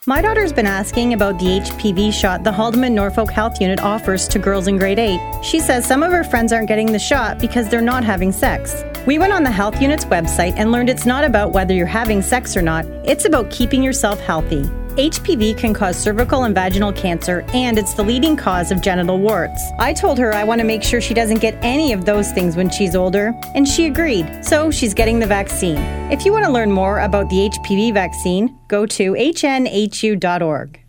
My daughter's been asking about the HPV shot the Haldimand Norfolk Health Unit offers to girls in grade 8. She says some of her friends aren't getting the shot because they're not having sex. We went on the health unit's website and learned it's not about whether you're having sex or not, it's about keeping yourself healthy. HPV can cause cervical and vaginal cancer, and it's the leading cause of genital warts. I told her I want to make sure she doesn't get any of those things when she's older, and she agreed, so she's getting the vaccine. If you want to learn more about the HPV vaccine, go to hnhu.org.